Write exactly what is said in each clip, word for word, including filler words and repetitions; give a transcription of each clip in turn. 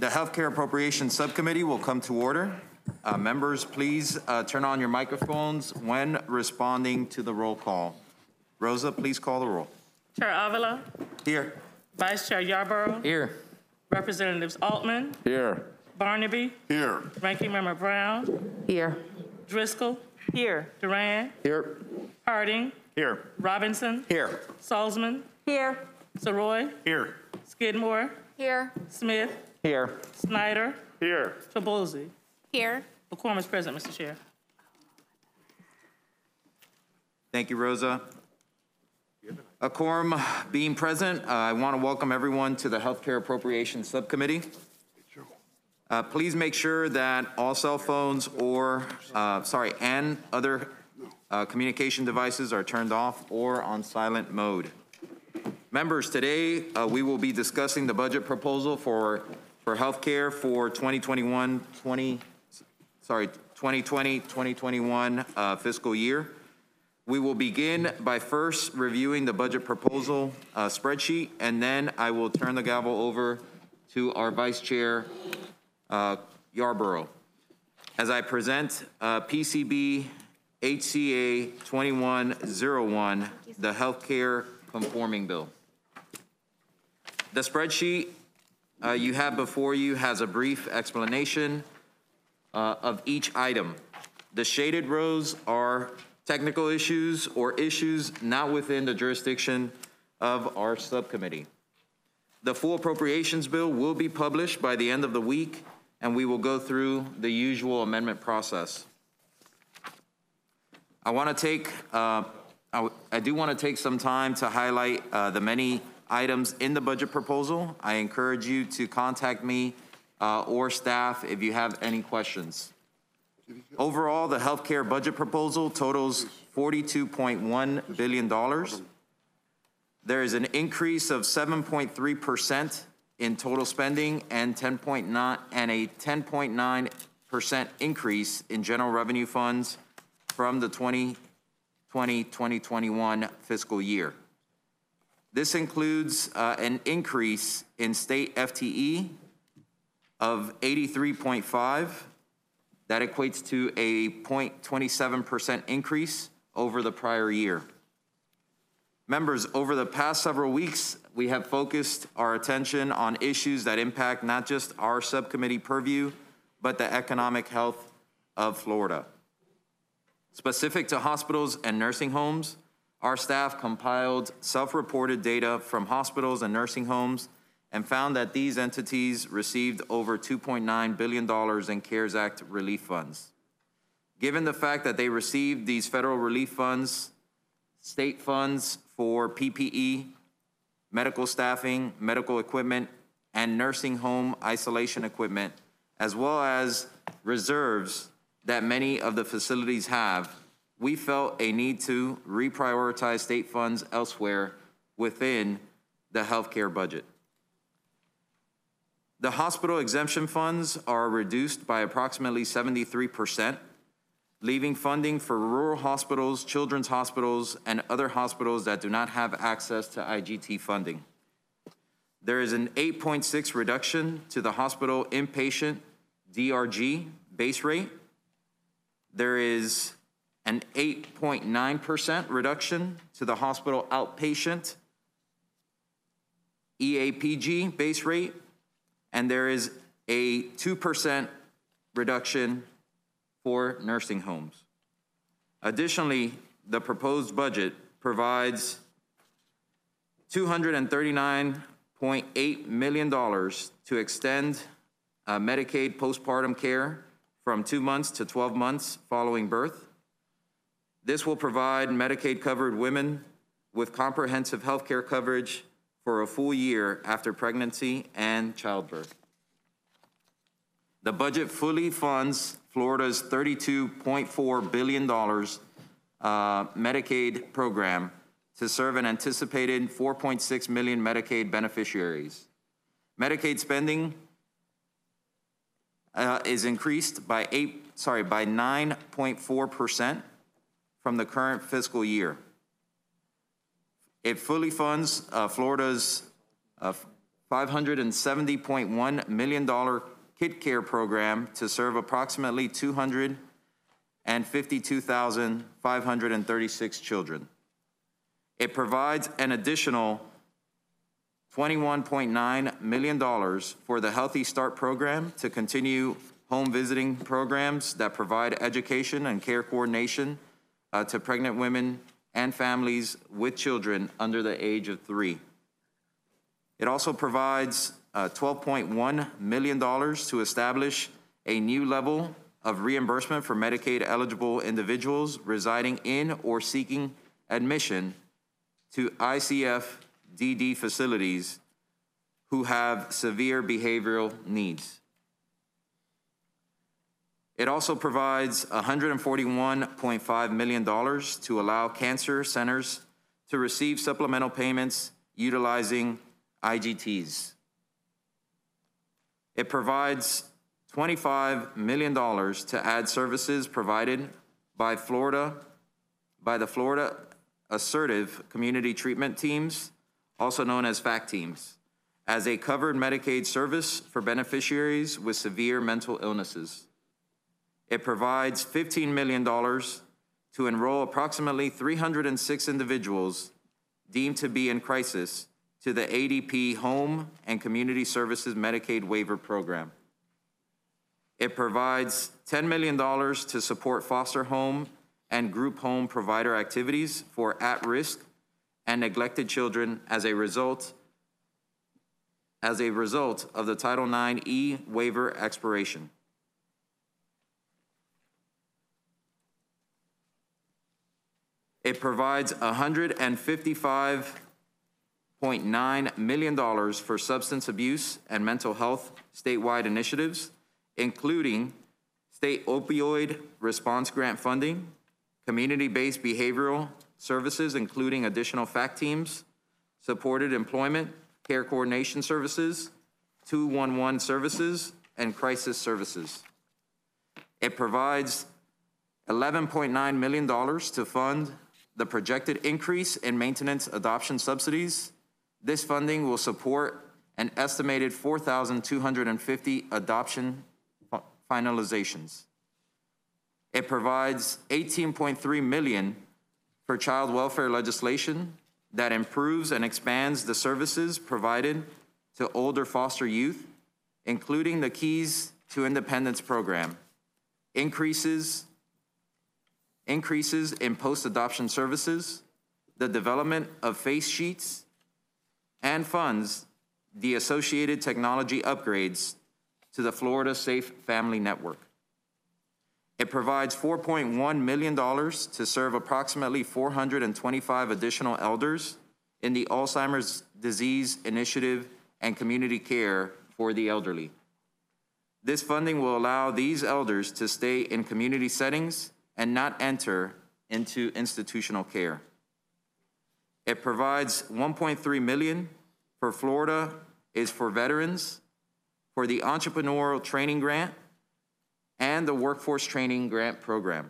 The Healthcare Appropriations Subcommittee will come to order. Uh, members, please uh, turn on your microphones when responding to the roll call. Rosa, please call the roll. Chair Avila. Here. Vice Chair Yarborough. Here. Representatives Altman. Here. Barnaby. Here. Ranking Member Brown. Here. Driscoll. Here. Duran. Here. Harding. Here. Robinson. Here. Salzman. Here. Saroy. Here. Skidmore. Here. Smith. Here. Snyder. Here. Trabulsi. Here. The quorum is present, Mister Chair. Thank you, Rosa. A quorum being present, uh, I want to welcome everyone to the Healthcare Appropriations Subcommittee. Uh, please make sure that all cell phones or, uh, sorry, and other uh, communication devices are turned off or on silent mode. Members, today uh, we will be discussing the budget proposal for for healthcare for twenty twenty-one, twenty, sorry, twenty twenty, twenty twenty-one uh, fiscal year. We will begin by first reviewing the budget proposal uh, spreadsheet, and then I will turn the gavel over to our Vice Chair, uh, Yarborough, as I present uh, P C B H C A twenty-one oh one, the Healthcare Conforming Bill. The spreadsheet uh, you have before you has a brief explanation uh, of each item. The shaded rows are technical issues or issues not within the jurisdiction of our subcommittee. The full appropriations bill will be published by the end of the week, and we will go through the usual amendment process. I want to take, uh, I, I do want to take some time to highlight uh, the many items in the budget proposal. I encourage you to contact me uh, or staff if you have any questions. Overall, the healthcare budget proposal totals forty-two point one billion dollars. There is an increase of seven point three percent in total spending and ten point nine and a ten point nine percent increase in general revenue funds from the twenty twenty, twenty twenty-one fiscal year. This includes uh, an increase in state F T E of eighty-three point five. That equates to a zero point two seven percent increase over the prior year. Members, over the past several weeks, we have focused our attention on issues that impact not just our subcommittee purview, but the economic health of Florida. Specific to hospitals and nursing homes, our staff compiled self-reported data from hospitals and nursing homes and found that these entities received over two point nine billion dollars in CARES Act relief funds. Given the fact that they received these federal relief funds, state funds for P P E, medical staffing, medical equipment, and nursing home isolation equipment, as well as reserves that many of the facilities have, we felt a need to reprioritize state funds elsewhere within the healthcare budget. The hospital exemption funds are reduced by approximately seventy-three percent, leaving funding for rural hospitals, children's hospitals, and other hospitals that do not have access to I G T funding. There is an eight point six reduction to the hospital inpatient D R G base rate. There is an eight point nine percent reduction to the hospital outpatient E A P G base rate, and there is a two percent reduction for nursing homes. Additionally, the proposed budget provides two hundred thirty-nine point eight million dollars to extend uh, Medicaid postpartum care from two months to twelve months following birth. This will provide Medicaid-covered women with comprehensive health care coverage for a full year after pregnancy and childbirth. The budget fully funds Florida's thirty-two point four billion dollars uh, Medicaid program to serve an anticipated four point six million Medicaid beneficiaries. Medicaid spending uh, is increased by eight, sorry, by nine point four percent from the current fiscal year. It fully funds uh, Florida's uh, five hundred seventy point one million dollars Kid Care program to serve approximately two hundred fifty-two thousand five hundred thirty-six children. It provides an additional twenty-one point nine million dollars for the Healthy Start program to continue home visiting programs that provide education and care coordination uh, to pregnant women and families with children under the age of three. It also provides uh, twelve point one million dollars to establish a new level of reimbursement for Medicaid-eligible individuals residing in or seeking admission to I C F D D facilities who have severe behavioral needs. It also provides one hundred forty-one point five million dollars to allow cancer centers to receive supplemental payments utilizing I G Ts. It provides twenty-five million dollars to add services provided by Florida, by the Florida Assertive Community Treatment Teams, also known as FACT teams, as a covered Medicaid service for beneficiaries with severe mental illnesses. It provides fifteen million dollars to enroll approximately three hundred six individuals deemed to be in crisis to the A D P Home and Community Services Medicaid Waiver Program. It provides ten million dollars to support foster home and group home provider activities for at-risk and neglected children as a result, as a result of the Title nine E waiver expiration. It provides one hundred fifty-five point nine million dollars for substance abuse and mental health statewide initiatives, including state opioid response grant funding, community-based behavioral services, including additional FACT teams, supported employment, care coordination services, two one one services, and crisis services. It provides eleven point nine million dollars to fund the projected increase in maintenance adoption subsidies. This funding will support an estimated four thousand two hundred fifty adoption finalizations. It provides eighteen point three million dollars for child welfare legislation that improves and expands the services provided to older foster youth, including the Keys to Independence program, increases increases in post-adoption services, the development of face sheets, and funds the associated technology upgrades to the Florida Safe Family Network. It provides four point one million dollars to serve approximately four hundred twenty-five additional elders in the Alzheimer's Disease Initiative and community care for the elderly. This funding will allow these elders to stay in community settings and not enter into institutional care. It provides one point three million dollars for Florida is for Veterans, for the Entrepreneurial Training Grant, and the Workforce Training Grant Program.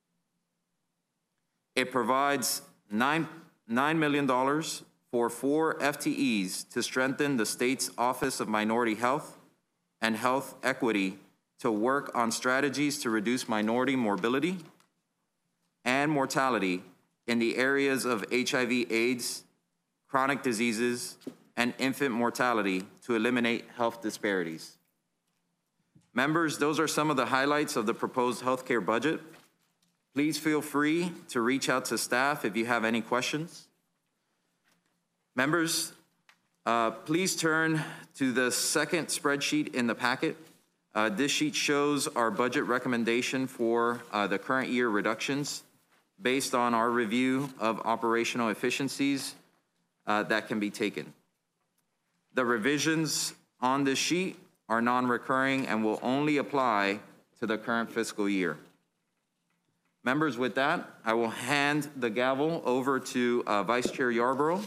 It provides nine, nine million dollars for four F T Es to strengthen the state's Office of Minority Health and Health Equity to work on strategies to reduce minority morbidity and mortality in the areas of H I V AIDS, chronic diseases, and infant mortality to eliminate health disparities. Members, those are some of the highlights of the proposed healthcare budget. Please feel free to reach out to staff if you have any questions. Members, uh, please turn to the second spreadsheet in the packet. Uh, this sheet shows our budget recommendation for uh, the current year reductions based on our review of operational efficiencies uh, that can be taken. The revisions on this sheet are non-recurring and will only apply to the current fiscal year. Members, with that, I will hand the gavel over to uh, Vice Chair Yarborough.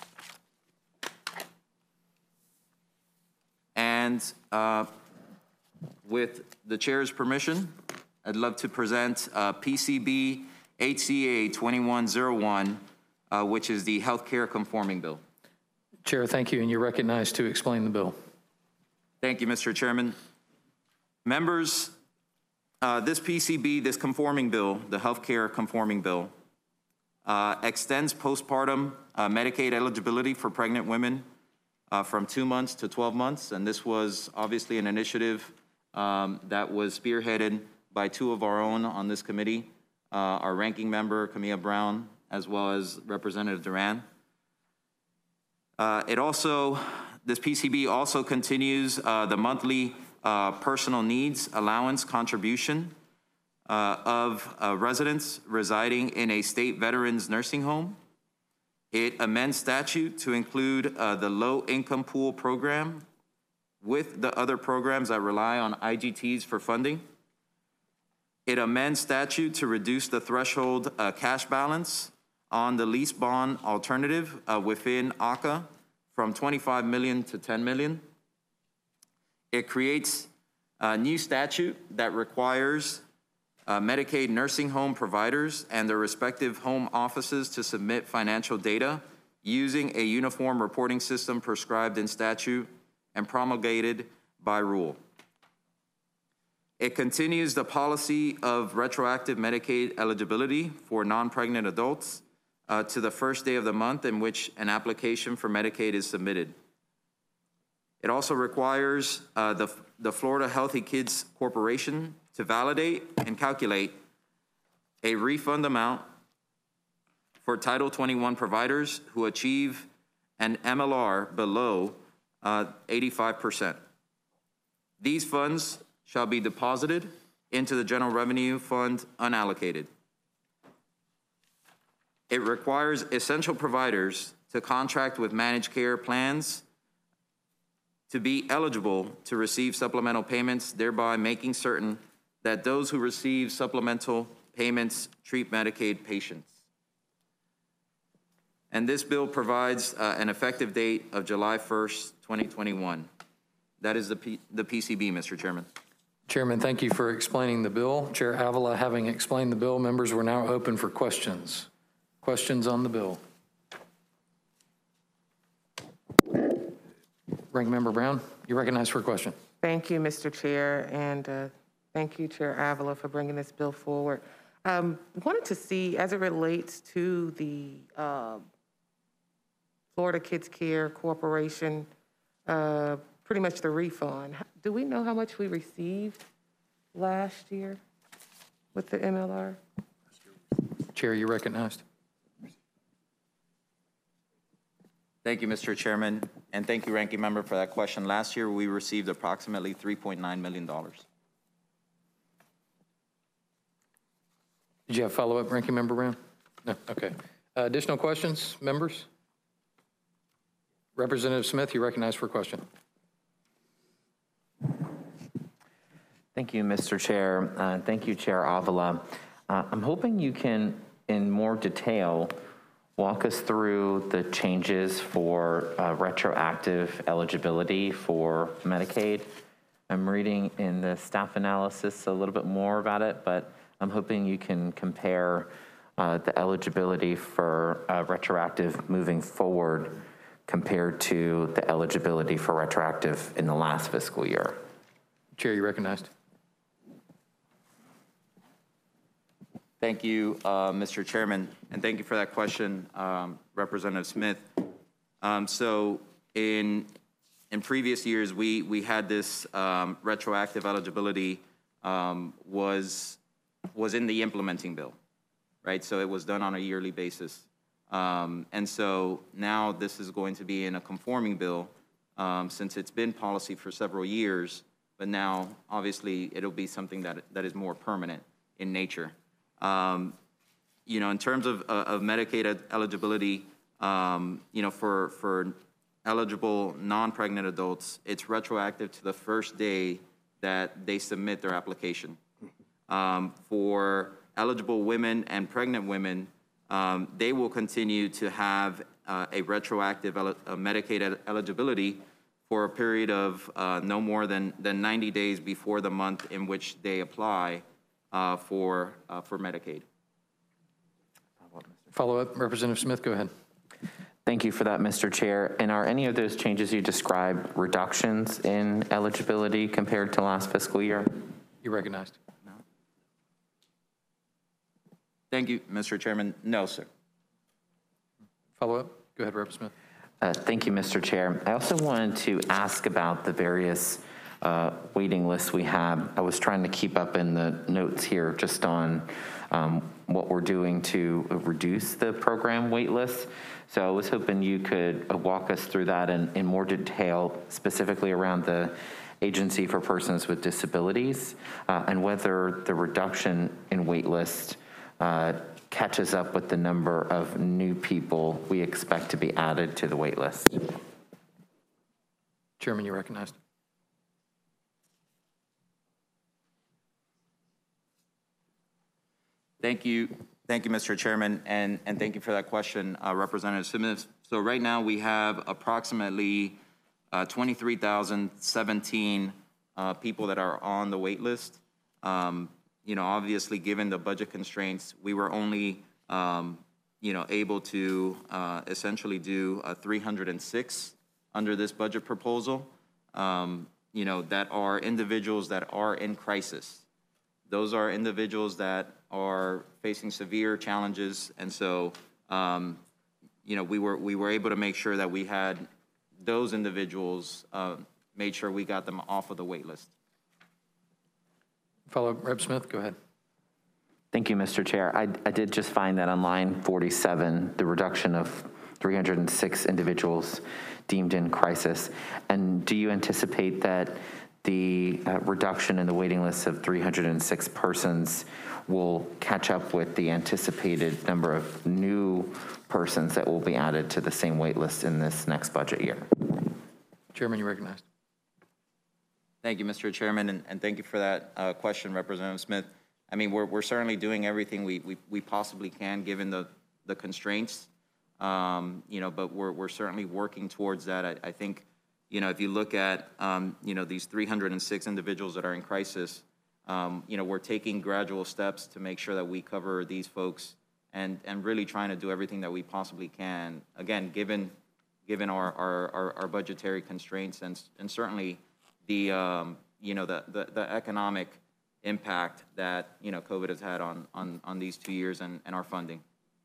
And uh, with the chair's permission, I'd love to present uh, P C B H C A twenty-one oh one, uh, which is the healthcare conforming bill. Chair, thank you, and you're recognized to explain the bill. Thank you, Mister Chairman. Members, uh, this P C B, this conforming bill, the healthcare conforming bill, uh, extends postpartum uh, Medicaid eligibility for pregnant women uh, from two months to twelve months. And this was obviously an initiative um, that was spearheaded by two of our own on this committee, uh, our ranking member, Camilla Brown, as well as Representative Duran. Uh, it also, this P C B also continues uh, the monthly uh, personal needs allowance contribution uh, of uh, residents residing in a state veterans nursing home. It amends statute to include uh, the low income pool program with the other programs that rely on I G Ts for funding. It amends statute to reduce the threshold uh, cash balance on the lease bond alternative uh, within A C A from twenty-five million to ten million. It creates a new statute that requires uh, Medicaid nursing home providers and their respective home offices to submit financial data using a uniform reporting system prescribed in statute and promulgated by rule. It continues the policy of retroactive Medicaid eligibility for non-pregnant adults uh, to the first day of the month in which an application for Medicaid is submitted. It also requires uh, the, the Florida Healthy Kids Corporation to validate and calculate a refund amount for Title twenty-one providers who achieve an M L R below uh, eighty-five percent. These funds shall be deposited into the General Revenue Fund unallocated. It requires essential providers to contract with managed care plans to be eligible to receive supplemental payments, thereby making certain that those who receive supplemental payments treat Medicaid patients. And this bill provides uh, an effective date of July first, twenty twenty-one. That is the, P the P C B, Mister Chairman. Chairman, thank you for explaining the bill. Chair Avila, having explained the bill, members were now open for questions. Questions on the bill? Ranking Member Brown, you recognized for a question. Thank you, Mister Chair, and uh, thank you, Chair Avila, for bringing this bill forward. Um, wanted to see, as it relates to the uh, Florida Kids Care Corporation, uh, pretty much the refund. Do we know how much we received last year with the M L R? Chair, you recognized. Thank you, Mister Chairman, and thank you, Ranking Member, for that question. Last year, we received approximately three point nine million dollars. Did you have follow-up, Ranking Member Brown? No, okay. Uh, additional questions, members? Representative Smith, you recognized for a question. Thank you, Mister Chair. Uh, thank you, Chair Avila. Uh, I'm hoping you can, in more detail, walk us through the changes for uh, retroactive eligibility for Medicaid. I'm reading in the staff analysis a little bit more about it, but I'm hoping you can compare uh, the eligibility for uh, retroactive moving forward compared to the eligibility for retroactive in the last fiscal year. Chair, you recognized. Thank you, uh, Mister Chairman, and thank you for that question, um, Representative Smith. Um, so in in previous years, we we had this um, retroactive eligibility um, was was in the implementing bill, right? So it was done on a yearly basis, um, and so now this is going to be in a conforming bill um, since it's been policy for several years, but now obviously it'll be something that that is more permanent in nature. Um, you know, in terms of, uh, of Medicaid eligibility, um, you know, for, for eligible non-pregnant adults, it's retroactive to the first day that they submit their application. Um, for eligible women and pregnant women, um, they will continue to have uh, a retroactive el uh, Medicaid el eligibility for a period of uh, no more than, than ninety days before the month in which they apply Uh, for uh, for Medicaid. Follow up, Representative Smith, go ahead. Thank you for that, Mister Chair. And are any of those changes you described reductions in eligibility compared to last fiscal year? You recognized. Thank you, Mister Chairman. No, sir. Follow up? Go ahead, Representative Smith. Uh, Thank you, Mister Chair. I also wanted to ask about the various uh, waiting lists we have. I was trying to keep up in the notes here just on um, what we're doing to reduce the program wait lists. So I was hoping you could uh, walk us through that in, in more detail, specifically around the Agency for Persons with Disabilities, uh, and whether the reduction in wait lists uh, catches up with the number of new people we expect to be added to the wait list. Chairman, you recognized. Thank you. Thank you, Mister Chairman, and, and thank you for that question, uh, Representative Smith. So right now we have approximately uh, twenty-three thousand seventeen uh, people that are on the wait list. Um, you know, obviously, given the budget constraints, we were only, um, you know, able to uh, essentially do uh, three hundred six under this budget proposal, um, you know, that are individuals that are in crisis. Those are individuals that are facing severe challenges, and so, um, you know, we were we were able to make sure that we had those individuals uh, made sure we got them off of the wait list. Follow up, Representative Smith. Go ahead. Thank you, Mister Chair. I, I did just find that on line forty-seven, the reduction of three hundred six individuals deemed in crisis. And do you anticipate that the uh, reduction in the waiting list of three hundred six persons will catch up with the anticipated number of new persons that will be added to the same wait list in this next budget year? Chairman, you recognized. Thank you, Mister Chairman, and, and thank you for that uh, question, Representative Smith. I mean, we're, we're certainly doing everything we, we, we possibly can given the, the constraints, um, you know, but we're, we're certainly working towards that. I, I think, you know, if you look at, um, you know, these three hundred six individuals that are in crisis, um, you know, we're taking gradual steps to make sure that we cover these folks and, and really trying to do everything that we possibly can. Again, given, given our, our, our, our budgetary constraints and, and certainly the, um, you know, the, the, the economic impact that, you know, COVID has had on, on, on these two years and, and our funding.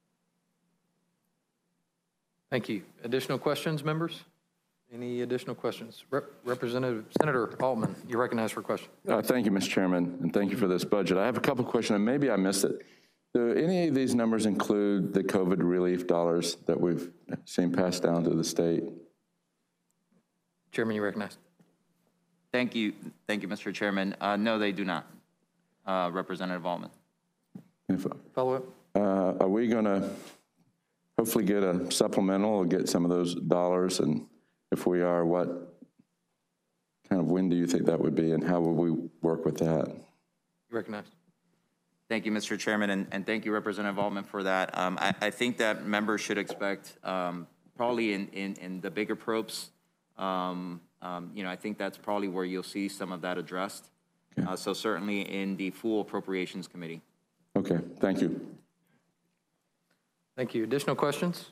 Thank you. Additional questions, members? Any additional questions? Rep Representative Senator Altman, you recognize for a question. Uh, thank you, Mister Chairman, and thank you for this budget. I have a couple of questions, and maybe I missed it. Do any of these numbers include the COVID relief dollars that we've seen passed down to the state? Chairman, you recognize. Thank you. Thank you, Mister Chairman. Uh, no, they do not, uh, Representative Altman. If, Follow up. uh, are we going to hopefully get a supplemental or get some of those dollars? And if we are, what kind of when do you think that would be, and how will we work with that? You recognize. Thank you, Mister Chairman, and, and thank you, Representative Altman, for that. Um, I, I think that members should expect um, probably in, in, in the bigger probes, um, um, you know, I think that's probably where you'll see some of that addressed. Okay. Uh, so certainly in the full Appropriations Committee. Okay, thank you. Thank you. Additional questions?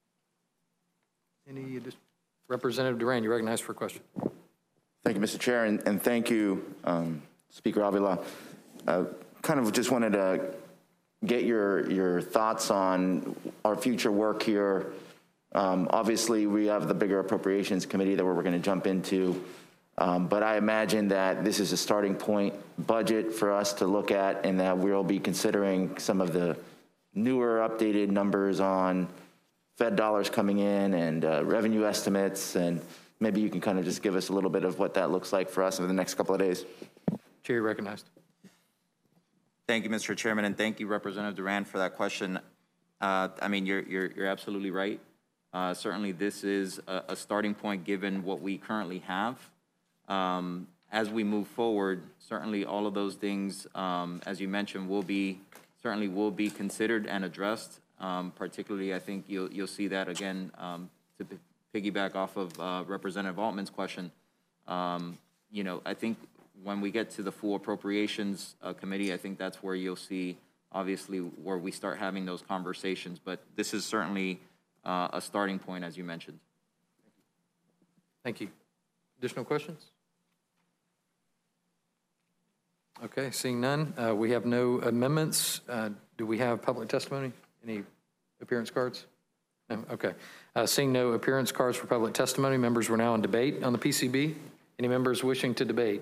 Any additional? Representative Duran, you recognize for a question. Thank you, Mister Chair, and, and thank you, um, Speaker Avila. Uh, kind of just wanted to get your, your thoughts on our future work here. Um, obviously, we have the bigger Appropriations Committee that we're going to jump into, um, but I imagine that this is a starting point budget for us to look at, and that we'll be considering some of the newer updated numbers on Fed dollars coming in and uh, revenue estimates, and maybe you can kind of just give us a little bit of what that looks like for us over the next couple of days. Chair, you recognized. Thank you, Mister Chairman, and thank you, Representative Duran, for that question. Uh, I mean, you're, you're, you're absolutely right. Uh, certainly, this is a, a starting point given what we currently have. Um, as we move forward, certainly all of those things, um, as you mentioned, will be certainly will be considered and addressed. Um, particularly, I think you'll you'll see that again um, to p piggyback off of uh, Representative Altman's question. Um, you know, I think when we get to the full Appropriations uh, Committee, I think that's where you'll see, obviously, where we start having those conversations. But this is certainly uh, a starting point, as you mentioned. Thank you. Additional questions? Okay, seeing none, uh, we have no amendments. Uh, Do we have public testimony? Any appearance cards? No, okay. Uh, Seeing no appearance cards for public testimony, members, we're now in debate on the P C B. Any members wishing to debate?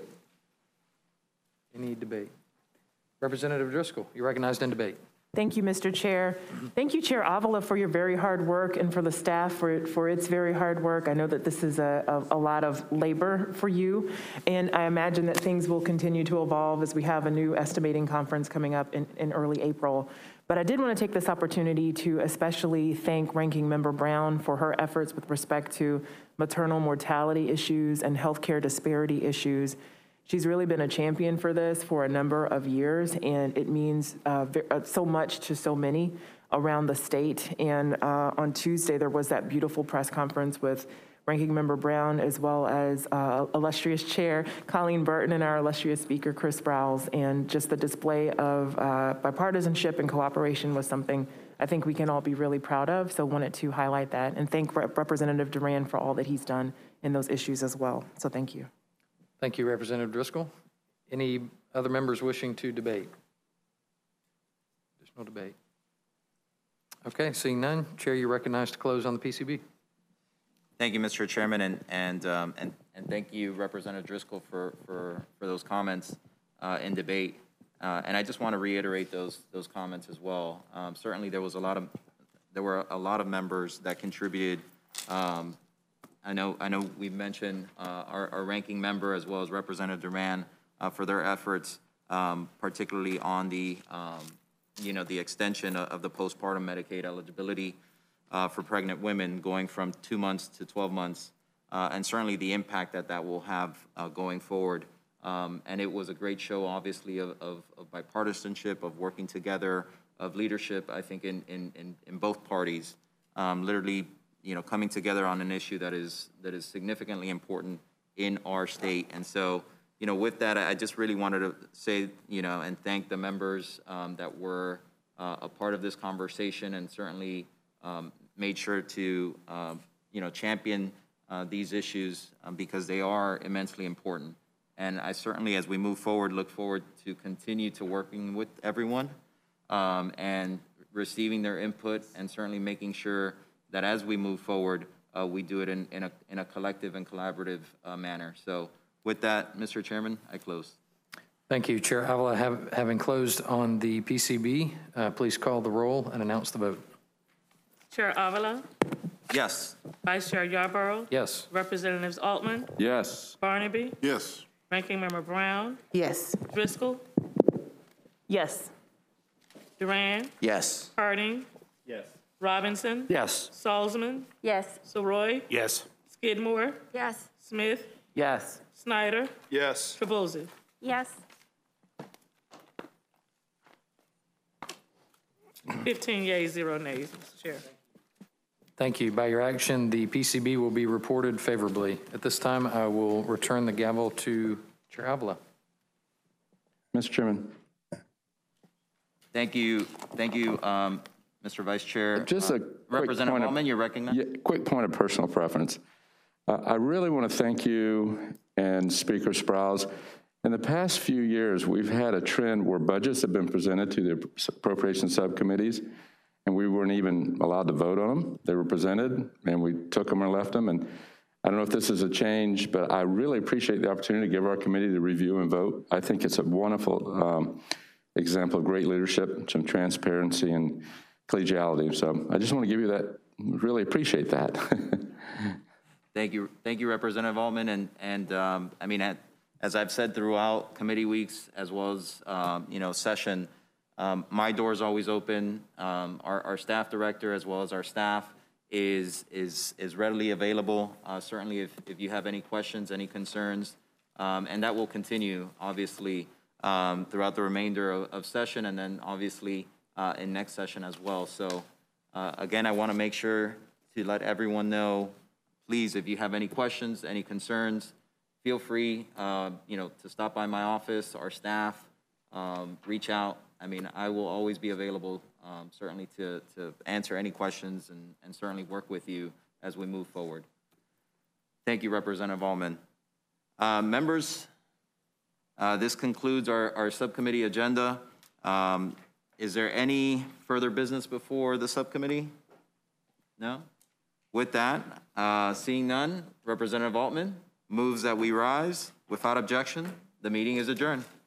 Any debate? Representative Driscoll, you're recognized in debate. Thank you, Mister Chair. Thank you, Chair Avila, for your very hard work and for the staff for, for its very hard work. I know that this is a, a, a lot of labor for you, and I imagine that things will continue to evolve as we have a new estimating conference coming up in, in early April. But I did want to take this opportunity to especially thank Ranking Member Brown for her efforts with respect to maternal mortality issues and healthcare disparity issues. She's really been a champion for this for a number of years, and it means uh, so much to so many around the state. And uh, on Tuesday, there was that beautiful press conference with Ranking Member Brown, as well as uh, illustrious Chair Colleen Burton and our illustrious Speaker Chris Sprowls. And just the display of uh, bipartisanship and cooperation was something I think we can all be really proud of. So wanted to highlight that and thank Rep Representative Duran for all that he's done in those issues as well. So thank you. Thank you, Representative Driscoll. Any other members wishing to debate? Additional debate. Okay, seeing none, Chair, you're recognized to close on the P C B. Thank you, Mister Chairman, and and um, and and thank you, Representative Driscoll, for for for those comments uh, in debate. Uh, and I just want to reiterate those those comments as well. Um, certainly, there was a lot of there were a lot of members that contributed. Um, I know I know we mentioned uh, our, our ranking member as well as Representative Duran uh, for their efforts, um, particularly on the um, you know the extension of, of the postpartum Medicaid eligibility uh, for pregnant women, going from two months to twelve months, uh, and certainly the impact that that will have uh, going forward. Um, and it was a great show, obviously, of, of, of bipartisanship, of working together, of leadership, I think, in, in, in, in both parties, um, literally, you know, coming together on an issue that is, that is significantly important in our state. And so, you know, with that, I just really wanted to say, you know, and thank the members um, that were uh, a part of this conversation, and certainly um, made sure to, uh, you know, champion uh, these issues um, because they are immensely important. And I certainly, as we move forward, look forward to continue to working with everyone um, and receiving their input, and certainly making sure that as we move forward, uh, we do it in, in, a, in a collective and collaborative uh, manner. So with that, Mister Chairman, I close. Thank you, Chair Avila. Have, having closed on the P C B, uh, please call the roll and announce the vote. Chair Avila, Yes. Vice Chair Yarborough, Yes. Representatives Altman, Yes. Barnaby, Yes. Ranking Member Brown, Yes. Driscoll, Yes. Duran, Yes. Harding, Yes. Robinson, Yes. Salzman, Yes. Soroy, Yes. Skidmore, Yes. Smith, Yes. Snyder, Yes. Trabuzzi. Yes. fifteen yeas, zero nays, Mister Chair. Thank you. By your action, the P C B will be reported favorably. At this time, I will return the gavel to Chair Avila. Mister Chairman, Thank you. Thank you, um, Mister Vice Chair. just a Uh, quick Representative point of- Altman, you're recognized. Yeah, quick point of personal preference. Uh, I really want to thank you and Speaker Sprowls. In the past few years, we've had a trend where budgets have been presented to the appropriations subcommittees, and we weren't even allowed to vote on them. They were presented, and we took them or left them. And I don't know if this is a change, but I really appreciate the opportunity to give our committee to review and vote. I think it's a wonderful um, example of great leadership, some transparency and collegiality. So I just want to give you that, really appreciate that. Thank you. Thank you, Representative Altman. And, and um, I mean, at, as I've said throughout committee weeks, as well as, um, you know, session, um, my door is always open. Um, our, our staff director, as well as our staff, is, is, is readily available. Uh, certainly, if, if you have any questions, any concerns, um, and that will continue, obviously, um, throughout the remainder of, of session, and then obviously uh, in next session as well. So uh, again, I want to make sure to let everyone know, please, if you have any questions, any concerns, feel free, uh, you know, to stop by my office, our staff, um, reach out. I mean, I will always be available um, certainly to, to answer any questions and, and certainly work with you as we move forward. Thank you, Representative Altman. Uh, members, uh, this concludes our, our subcommittee agenda. Um, is there any further business before the subcommittee? No? With that, uh, seeing none, Representative Altman moves that we rise. Without objection, the meeting is adjourned.